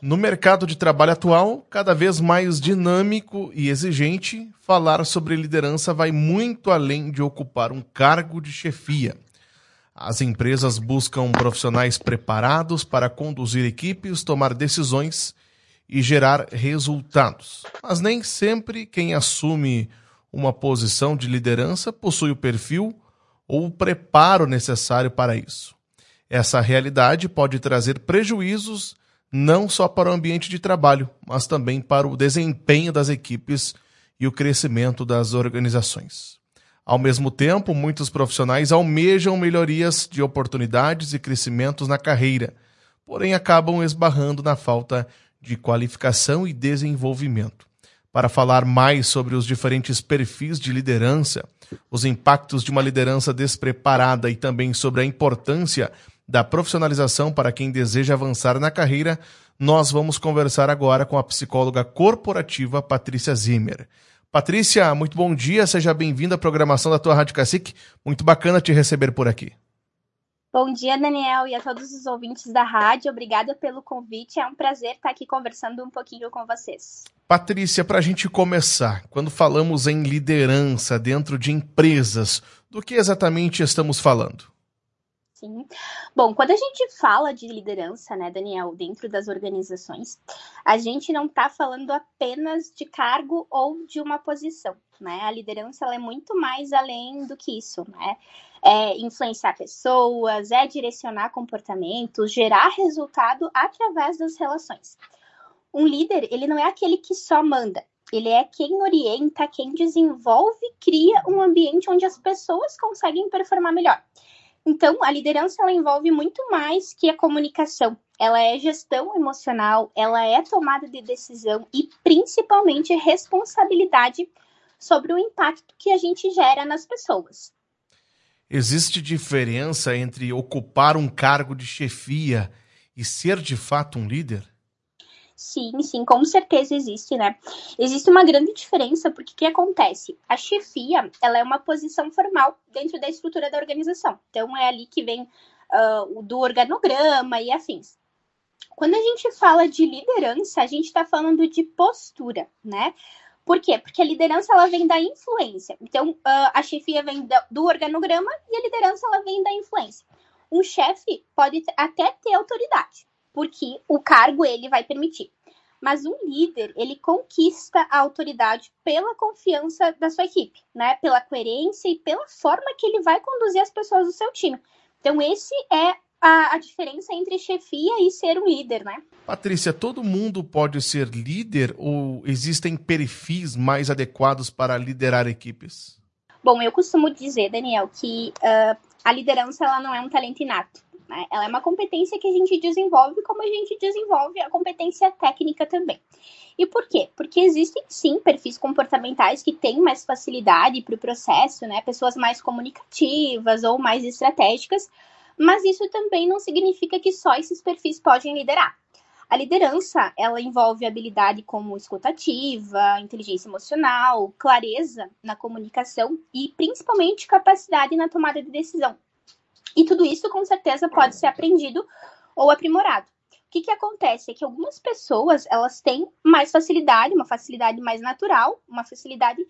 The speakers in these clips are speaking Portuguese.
No mercado de trabalho atual, cada vez mais dinâmico e exigente, falar sobre liderança vai muito além de ocupar um cargo de chefia. As empresas buscam profissionais preparados para conduzir equipes, tomar decisões e gerar resultados. Mas nem sempre quem assume uma posição de liderança possui o perfil ou o preparo necessário para isso. Essa realidade pode trazer prejuízos não só para o ambiente de trabalho, mas também para o desempenho das equipes e o crescimento das organizações. Ao mesmo tempo, muitos profissionais almejam melhorias de oportunidades e crescimentos na carreira, porém acabam esbarrando na falta de qualificação e desenvolvimento. Para falar mais sobre os diferentes perfis de liderança, os impactos de uma liderança despreparada e também sobre a importância da profissionalização para quem deseja avançar na carreira, nós vamos conversar agora com a psicóloga corporativa Patrícia Zimmer. Patrícia, muito bom dia, seja bem-vinda à programação da tua Rádio Cacique. Muito bacana te receber por aqui. Bom dia, Daniel, e a todos os ouvintes da rádio. Obrigada pelo convite. É um prazer estar aqui conversando um pouquinho com vocês. Patrícia, para a gente começar, quando falamos em liderança dentro de empresas, do que exatamente estamos falando? Sim. Bom, quando a gente fala de liderança, né, Daniel, dentro das organizações, a gente não está falando apenas de cargo ou de uma posição, né? A liderança ela é muito mais além do que isso, né? É influenciar pessoas, é direcionar comportamentos, gerar resultado através das relações. Um líder, ele não é aquele que só manda, ele é quem orienta, quem desenvolve, cria um ambiente onde as pessoas conseguem performar melhor. Então, a liderança ela envolve muito mais que a comunicação. Ela é gestão emocional, ela é tomada de decisão e, principalmente, responsabilidade sobre o impacto que a gente gera nas pessoas. Existe diferença entre ocupar um cargo de chefia e ser, de fato, um líder? Sim, com certeza existe, né? Existe uma grande diferença, porque o que acontece? A chefia, ela é uma posição formal dentro da estrutura da organização. Então, é ali que vem do organograma e afins. Quando a gente fala de liderança, a gente está falando de postura, né? Por quê? Porque a liderança, ela vem da influência. Então, a chefia vem do organograma e a liderança, ela vem da influência. Um chefe pode até ter autoridade, porque o cargo ele vai permitir. Mas um líder, ele conquista a autoridade pela confiança da sua equipe, né? Pela coerência e pela forma que ele vai conduzir as pessoas do seu time. Então, esse é a diferença entre chefia e ser um líder, né? Patrícia, todo mundo pode ser líder ou existem perfis mais adequados para liderar equipes? Bom, eu costumo dizer, Daniel, que a liderança ela não é um talento inato. Né? Ela é uma competência que a gente desenvolve como a gente desenvolve a competência técnica também. E por quê? Porque existem, sim, perfis comportamentais que têm mais facilidade para o processo, né? Pessoas mais comunicativas ou mais estratégicas, mas isso também não significa que só esses perfis podem liderar. A liderança, ela envolve habilidade como escutativa, inteligência emocional, clareza na comunicação e, principalmente, capacidade na tomada de decisão. E tudo isso, com certeza, pode ser aprendido ou aprimorado. O que acontece é que algumas pessoas, elas têm mais facilidade, uma facilidade mais natural, uma facilidade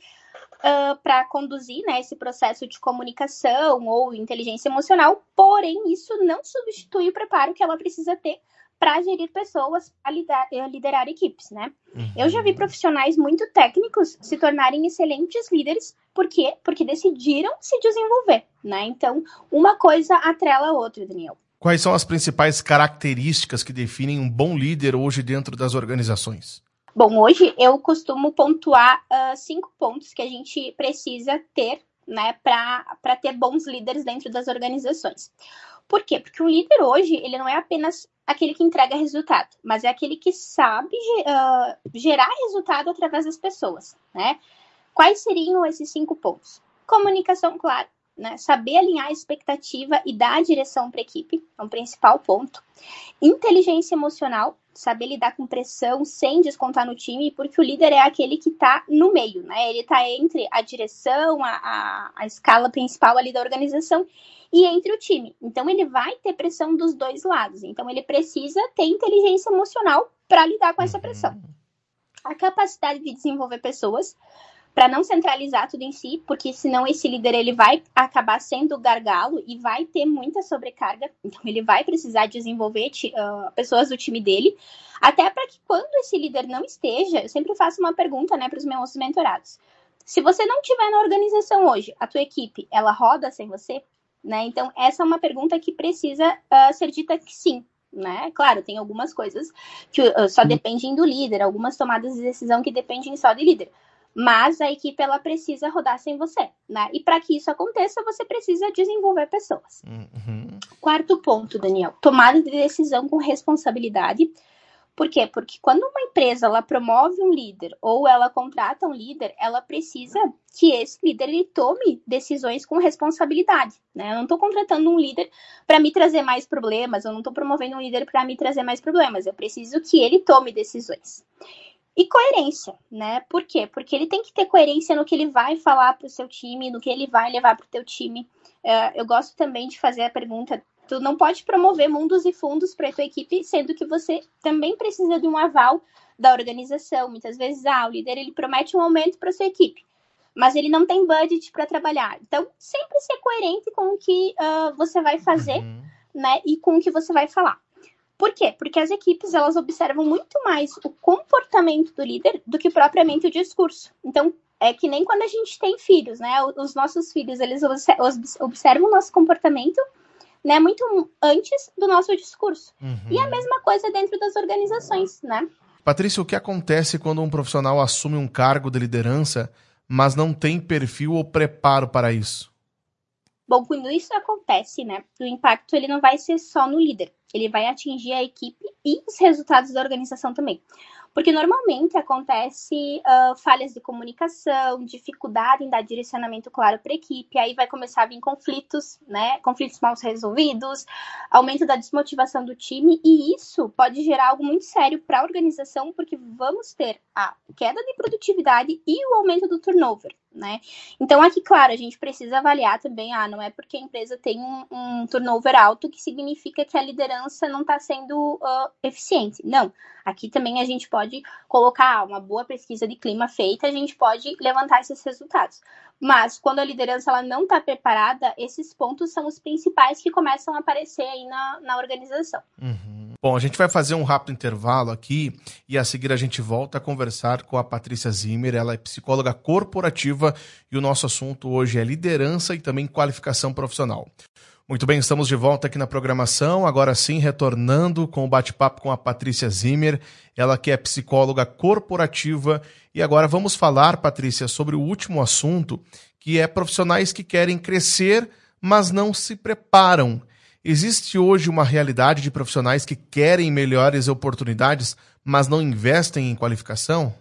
para conduzir, né, esse processo de comunicação ou inteligência emocional, porém, isso não substitui o preparo que ela precisa ter para gerir pessoas, para liderar equipes, né? Eu já vi profissionais muito técnicos se tornarem excelentes líderes. Por quê? Porque decidiram se desenvolver, né? Então, uma coisa atrela a outra, Daniel. Quais são as principais características que definem um bom líder hoje dentro das organizações? Bom, hoje eu costumo pontuar 5 pontos que a gente precisa ter, né, para ter bons líderes dentro das organizações. Por quê? Porque um líder hoje, ele não é apenas aquele que entrega resultado, mas é aquele que sabe gerar resultado através das pessoas, né? Quais seriam esses 5 pontos? Comunicação clara, né? Saber alinhar a expectativa e dar a direção para a equipe, é um principal ponto. Inteligência emocional, saber lidar com pressão sem descontar no time, porque o líder é aquele que está no meio, né? Ele está entre a direção, a escala principal ali da organização e entre o time. Então, ele vai ter pressão dos dois lados. Então, ele precisa ter inteligência emocional para lidar com essa pressão. A capacidade de desenvolver pessoas para não centralizar tudo em si, porque senão esse líder ele vai acabar sendo gargalo e vai ter muita sobrecarga, então ele vai precisar desenvolver pessoas do time dele, até para que quando esse líder não esteja, eu sempre faço uma pergunta, né, para os meus mentorados. Se você não estiver na organização hoje, a tua equipe, ela roda sem você? Né? Então, essa é uma pergunta que precisa ser dita que sim. Né? Claro, tem algumas coisas que só dependem do líder, algumas tomadas de decisão que dependem só do líder. Mas a equipe, ela precisa rodar sem você, né? E para que isso aconteça, você precisa desenvolver pessoas. Quarto ponto, Daniel, tomada de decisão com responsabilidade. Por quê? Porque quando uma empresa ela promove um líder ou ela contrata um líder, ela precisa que esse líder ele tome decisões com responsabilidade. Né? Eu não estou contratando um líder para me trazer mais problemas, eu não estou promovendo um líder para me trazer mais problemas, eu preciso que ele tome decisões. E coerência, né? Por quê? Porque ele tem que ter coerência no que ele vai falar para o seu time, no que ele vai levar para o teu time. Eu gosto também de fazer a pergunta, tu não pode promover mundos e fundos para a tua equipe, sendo que você também precisa de um aval da organização. Muitas vezes, o líder ele promete um aumento para a sua equipe, mas ele não tem budget para trabalhar. Então, sempre ser coerente com o que você vai fazer, né? E com o que você vai falar. Por quê? Porque as equipes, elas observam muito mais o comportamento do líder do que propriamente o discurso. Então, é que nem quando a gente tem filhos, né? Os nossos filhos, eles observam o nosso comportamento, né? Muito antes do nosso discurso. E a mesma coisa dentro das organizações, né? Patrícia, o que acontece quando um profissional assume um cargo de liderança, mas não tem perfil ou preparo para isso? Bom, quando isso acontece, né, o impacto ele não vai ser só no líder, ele vai atingir a equipe e os resultados da organização também. Porque normalmente acontece falhas de comunicação, dificuldade em dar direcionamento claro para a equipe, aí vai começar a vir conflitos, né? Conflitos mal resolvidos, aumento da desmotivação do time, e isso pode gerar algo muito sério para a organização, porque vamos ter a queda de produtividade e o aumento do turnover, né? Então aqui, claro, a gente precisa avaliar também, não é porque a empresa tem um turnover alto que significa que a liderança não está sendo eficiente. Não, aqui também a gente pode colocar uma boa pesquisa de clima feita, a gente pode levantar esses resultados. Mas quando a liderança ela não está preparada, esses pontos são os principais que começam a aparecer aí na organização. Bom, a gente vai fazer um rápido intervalo aqui e a seguir a gente volta a conversar com a Patrícia Zimmer. Ela é psicóloga corporativa e o nosso assunto hoje é liderança e também qualificação profissional. Muito bem, estamos de volta aqui na programação, agora sim retornando com o bate-papo com a Patrícia Zimmer, ela que é psicóloga corporativa. E agora vamos falar, Patrícia, sobre o último assunto, que é profissionais que querem crescer, mas não se preparam. Existe hoje uma realidade de profissionais que querem melhores oportunidades, mas não investem em qualificação?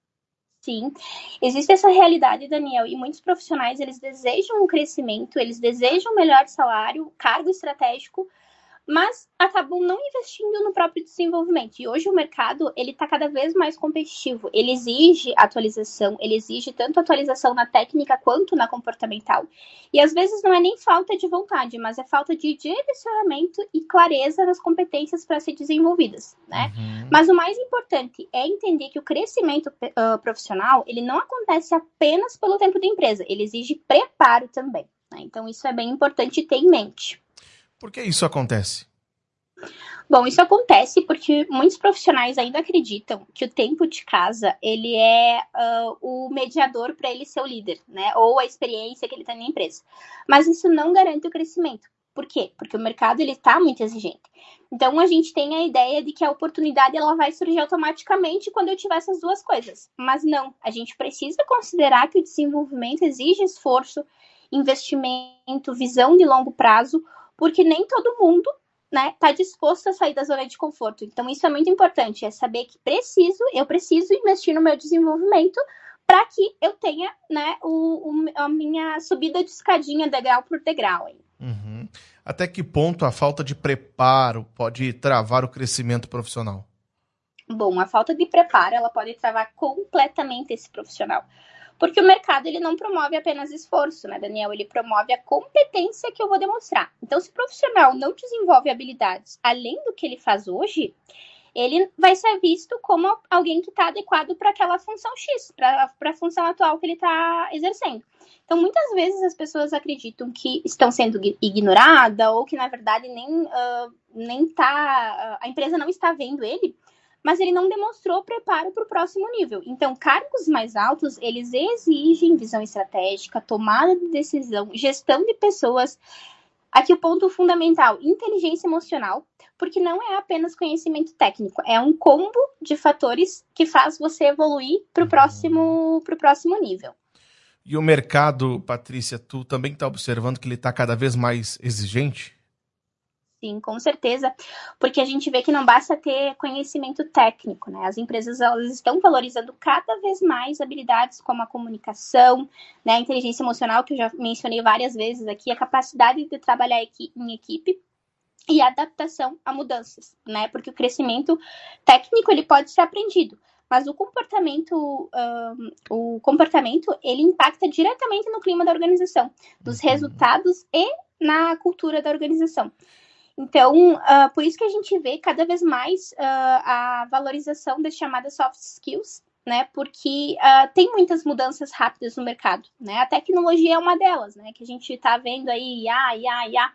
Sim, existe essa realidade, Daniel, e muitos profissionais, eles desejam um crescimento, eles desejam um melhor salário, cargo estratégico, mas acabam não investindo no próprio desenvolvimento. E hoje o mercado, ele está cada vez mais competitivo. Ele exige atualização, ele exige tanto atualização na técnica quanto na comportamental. E às vezes não é nem falta de vontade, mas é falta de direcionamento e clareza nas competências para ser desenvolvidas, né? Mas o mais importante é entender que o crescimento profissional, ele não acontece apenas pelo tempo da empresa, ele exige preparo também, né? Então isso é bem importante ter em mente. Por que isso acontece? Bom, isso acontece porque muitos profissionais ainda acreditam que o tempo de casa, ele é o mediador para ele ser o líder, né? Ou a experiência que ele tem na empresa. Mas isso não garante o crescimento. Por quê? Porque o mercado, ele está muito exigente. Então, a gente tem a ideia de que a oportunidade, ela vai surgir automaticamente quando eu tiver essas duas coisas. Mas não, a gente precisa considerar que o desenvolvimento exige esforço, investimento, visão de longo prazo, porque nem todo mundo, né, tá disposto a sair da zona de conforto. Então, isso é muito importante, é saber que eu preciso investir no meu desenvolvimento para que eu tenha, né, a minha subida de escadinha degrau por degrau. Até que ponto a falta de preparo pode travar o crescimento profissional? Bom, a falta de preparo, ela pode travar completamente esse profissional. Porque o mercado, ele não promove apenas esforço, né, Daniel? Ele promove a competência que eu vou demonstrar. Então, se o profissional não desenvolve habilidades além do que ele faz hoje, ele vai ser visto como alguém que está adequado para aquela função X, para a função atual que ele está exercendo. Então, muitas vezes as pessoas acreditam que estão sendo ignoradas ou que, na verdade, a empresa não está vendo ele, mas ele não demonstrou preparo para o próximo nível. Então, cargos mais altos, eles exigem visão estratégica, tomada de decisão, gestão de pessoas. Aqui o ponto fundamental, inteligência emocional, porque não é apenas conhecimento técnico, é um combo de fatores que faz você evoluir para o próximo nível. E o mercado, Patrícia, tu também está observando que ele está cada vez mais exigente? Sim, com certeza, porque a gente vê que não basta ter conhecimento técnico, né? As empresas, elas estão valorizando cada vez mais habilidades como a comunicação, né? A inteligência emocional, que eu já mencionei várias vezes aqui, a capacidade de trabalhar em equipe e a adaptação a mudanças, né? Porque o crescimento técnico, ele pode ser aprendido, mas o comportamento, ele impacta diretamente no clima da organização, nos resultados e na cultura da organização. Então, por isso que a gente vê cada vez mais a valorização das chamadas soft skills, né? Porque tem muitas mudanças rápidas no mercado, né? A tecnologia é uma delas, né? Que a gente está vendo aí, IA.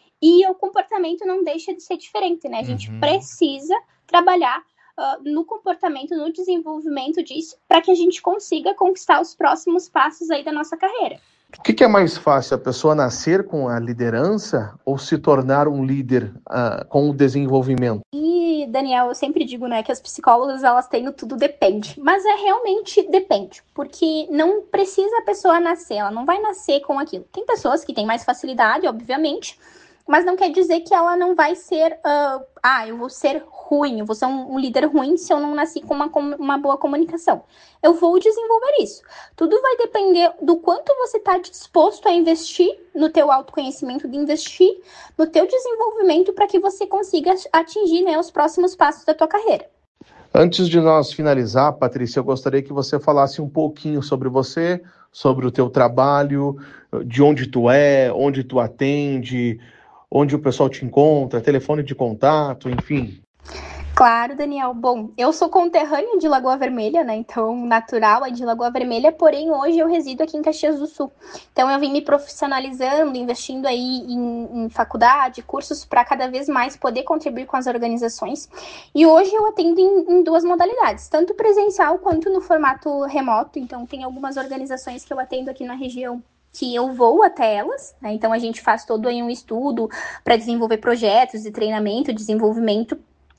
E o comportamento não deixa de ser diferente, né? A gente precisa trabalhar no comportamento, no desenvolvimento disso, para que a gente consiga conquistar os próximos passos aí da nossa carreira. O que é mais fácil, a pessoa nascer com a liderança ou se tornar um líder com o desenvolvimento? E, Daniel, eu sempre digo, né, que as psicólogas, elas têm o tudo depende, mas realmente depende, porque não precisa a pessoa nascer, ela não vai nascer com aquilo. Tem pessoas que têm mais facilidade, obviamente, mas não quer dizer que ela não vai ser, eu vou ser ruim, eu vou ser um líder ruim se eu não nasci com uma boa comunicação. Eu vou desenvolver isso. Tudo vai depender do quanto você está disposto a investir no teu autoconhecimento, de investir no teu desenvolvimento para que você consiga atingir, né, os próximos passos da tua carreira. Antes de nós finalizar, Patrícia, eu gostaria que você falasse um pouquinho sobre você, sobre o teu trabalho, de onde tu é, onde tu atende, onde o pessoal te encontra, telefone de contato, enfim. Claro, Daniel. Bom, eu sou conterrânea de Lagoa Vermelha, né? Então, natural é de Lagoa Vermelha, porém hoje eu resido aqui em Caxias do Sul. Então, eu vim me profissionalizando, investindo aí em faculdade, cursos, para cada vez mais poder contribuir com as organizações. E hoje eu atendo em duas modalidades, tanto presencial quanto no formato remoto. Então, tem algumas organizações que eu atendo aqui na região que eu vou até elas, né? Então a gente faz todo aí um estudo para desenvolver projetos de treinamento, desenvolvimento,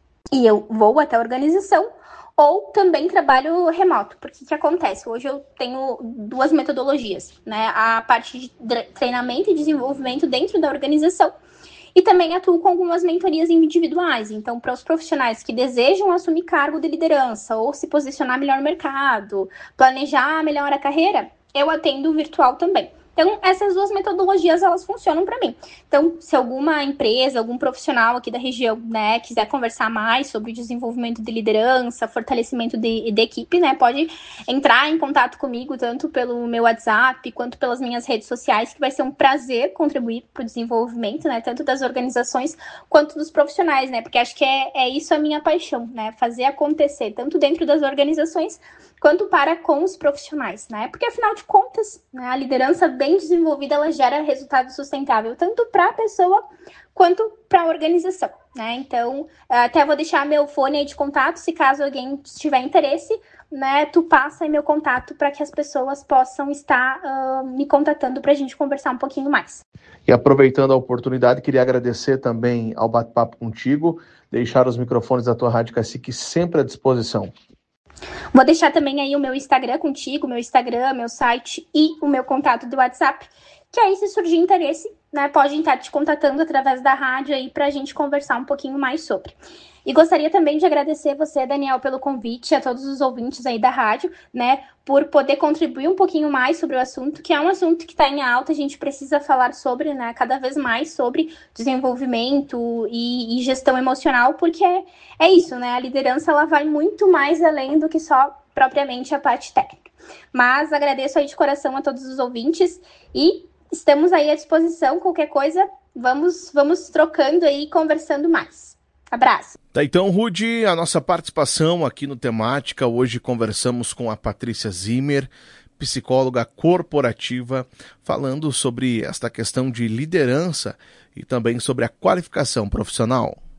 e eu vou até a organização, ou também trabalho remoto, porque o que acontece? Hoje eu tenho duas metodologias, né? A parte de treinamento e desenvolvimento dentro da organização, e também atuo com algumas mentorias individuais. Então, para os profissionais que desejam assumir cargo de liderança, ou se posicionar melhor no mercado, planejar melhor a carreira, eu atendo virtual também. Então, essas duas metodologias, elas funcionam para mim. Então, se alguma empresa, algum profissional aqui da região, né, quiser conversar mais sobre desenvolvimento de liderança, fortalecimento de equipe, né, pode entrar em contato comigo, tanto pelo meu WhatsApp, quanto pelas minhas redes sociais, que vai ser um prazer contribuir para o desenvolvimento, né, tanto das organizações, quanto dos profissionais, né, porque acho que é isso a minha paixão, né, fazer acontecer, tanto dentro das organizações, quanto para com os profissionais, né? Porque, afinal de contas, né, a liderança bem desenvolvida, ela gera resultado sustentável, tanto para a pessoa quanto para a organização, né? Então, até vou deixar meu fone aí de contato, se caso alguém tiver interesse, né, tu passa aí meu contato para que as pessoas possam estar me contatando para a gente conversar um pouquinho mais. E aproveitando a oportunidade, queria agradecer também ao bate-papo contigo, deixar os microfones da tua Rádio Cacique sempre à disposição. Vou deixar também aí o meu Instagram contigo, meu Instagram, meu site e o meu contato do WhatsApp, que aí se surgir interesse, né, pode estar te contatando através da rádio aí pra gente conversar um pouquinho mais sobre. E gostaria também de agradecer você, Daniel, pelo convite, a todos os ouvintes aí da rádio, né, por poder contribuir um pouquinho mais sobre o assunto, que é um assunto que está em alta, a gente precisa falar sobre, né, cada vez mais sobre desenvolvimento e gestão emocional, porque é isso, né, a liderança, ela vai muito mais além do que só propriamente a parte técnica. Mas agradeço aí de coração a todos os ouvintes e estamos aí à disposição, qualquer coisa, vamos trocando aí e conversando mais. Abraço! Tá, então, Rudy, a nossa participação aqui no Temática. Hoje conversamos com a Patrícia Zimmer, psicóloga corporativa, falando sobre esta questão de liderança e também sobre a qualificação profissional.